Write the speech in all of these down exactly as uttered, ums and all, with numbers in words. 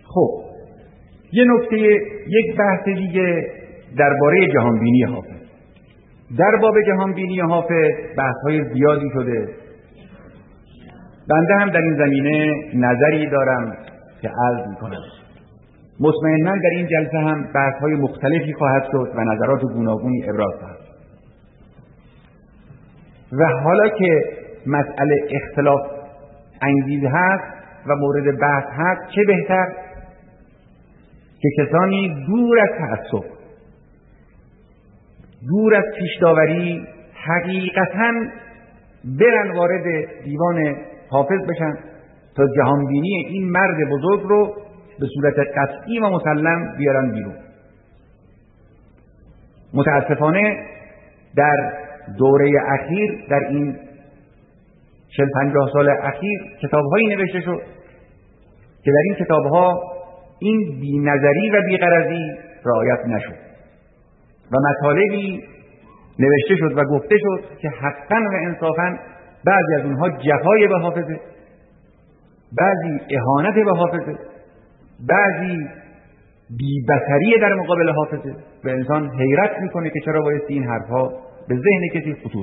خب یه نکته، یک بحث دیگه درباره جهانبینی حافظ. در باب جهانبینی حافظ بحث‌های زیادی شده. بنده هم در این زمینه نظری دارم که عرض می‌کنم. مطمئناً در این جلسه هم بحث‌های مختلفی خواهد شد و نظرات گوناگونی ابراز خواهد شد. و حالا که مسئله اختلاف انگیز هست و مورد بحث هست، چه بهتر که کسانی دور از تعصب، دور از پیش‌داوری، حقیقتاً برن وارد دیوان حافظ بشن تا جهانبینی این مرد بزرگ رو به صورت قطعی و مسلم بیارن بیرون. متاسفانه در دوره اخیر، در این چهل پنجاه سال اخیر، کتاب‌هایی نوشته شد که در این کتاب‌ها این بی‌نظری و بی‌غرضی رعایت نشد و مطالبی نوشته شد و گفته شد که حقاً و انصافاً بعضی از اونها جفای به حافظه، بعضی اهانت به حافظه، بعضی بی‌بصری در مقابل حافظه و انسان حیرت میکنه که چرا بایستی این حرفها به ذهن کسی خطور.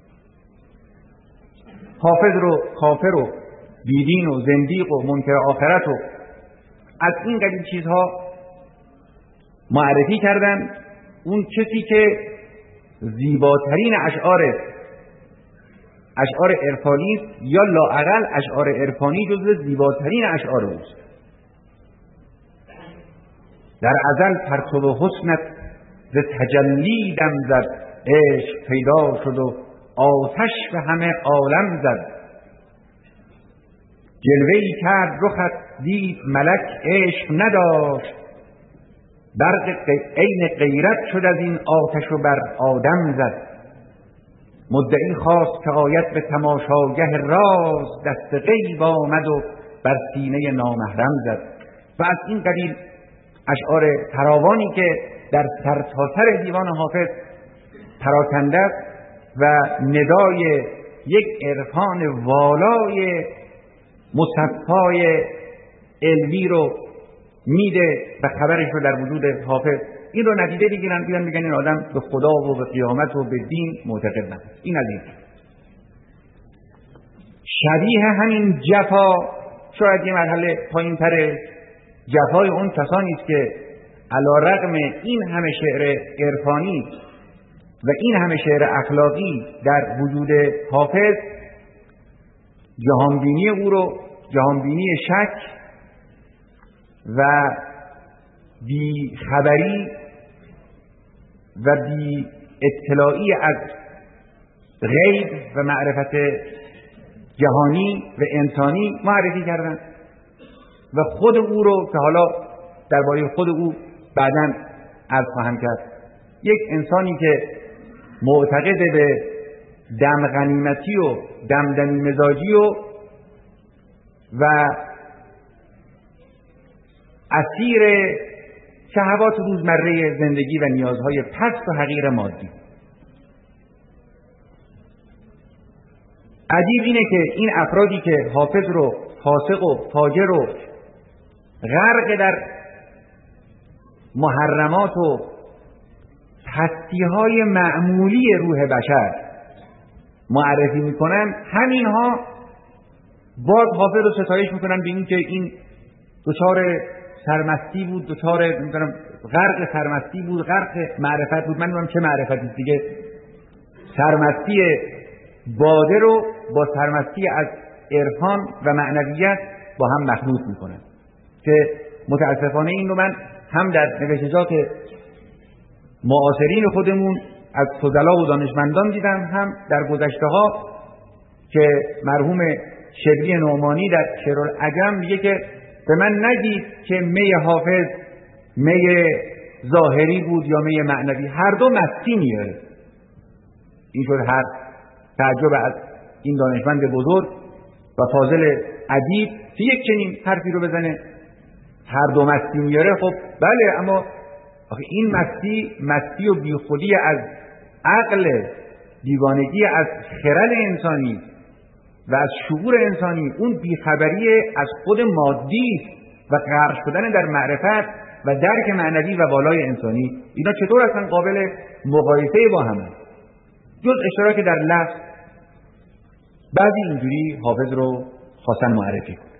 حافظ رو کافر و بیدین و زندیق و منکر آخرت و از این قبیل چیزها معرفی کردن. اون کسی که زیباترین اشعار اشعار عرفانی یا لااقل اشعار عرفانی جزو زیباترین اشعار اوست. در ازل پرتو حسنت ز تجلی دم زد، عشق پیدا شد و آتش به همه عالم زد. جلوه‌ای کرد رخت دید ملک، عشق نداشت برق عین غیرت شد از این آتش و بر آدم زد. مدعی خواست که آیت به تماشاگه راز، دست غیب آمد و بر سینه نامحرم زد. و از این قبیل اشعار فراوانی که در سرتاسر دیوان حافظ پراکنده است و ندای یک عرفان والای مصفای علمی رو میده و خبرش رو در وجود حافظ. این رو ندیده بگیرن، بیان میگن این آدم به خدا و به قیامت و به دین معتقد نیست. این از این. شبیه همین جفا، شاید یه مرحله پایین‌تر، جفای اون کسانی است که علی رغم این همه شعر عرفانی و این همه شعر اخلاقی در وجود حافظ، جهانبینی او رو، جهانبینی شک و بی خبری و بی اطلاعی از غیب و معرفت جهانی و انسانی معرفی کردن و خود او رو که حالا درباره خود او بعداً عرض خواهم کرد، یک انسانی که معتقد به دم غنیمتی و دمدمی مزاجی و و اسیر شهوات روزمره زندگی و نیازهای پست و حقیر مادی. عجیب اینه که این افرادی که حافظ رو فاسق و فاجر و غرق در محرمات و پستی‌های معمولی روح بشر معرفی میکنن، همینها باز حافظ رو ستایش میکنن به این که این دچار سرمستی بود، دچار نمیدونم غرق سرمستی بود، غرق معرفت بود. من نمیدونم چه معرفتی دیگه، سرمستی باده رو با سرمستی از عرفان و معنویت با هم مخلوط میکنن که متاسفانه این رو من هم در نوشتجات معاصرین خودمون از فضلا و دانشمندان دیدم، هم در گذشته ها که مرحوم شبلی نعمانی در شعرالعجم میگه که به من نگید که می حافظ می ظاهری بود یا می معنوی، هر دو مستی میاره. این شد هر تعجب از این دانشمند بزرگ و فاضل ادیب که یک چنین حرفی رو بزنه، هر دو مستی میاره. خب بله، اما آخه این مستی مستی و بیخودی از عقل، دیوانگی از خرد انسانی و از شعور انسانی، اون بیخبری از خود مادی است و غرق شدن در معرفت و درک معنوی و والای انسانی، اینا چطور اصلا قابل مقایسه با هم هست؟ جز اشتراک در لفظ بعضی اینجوری حافظ رو خواستن معرفی کن.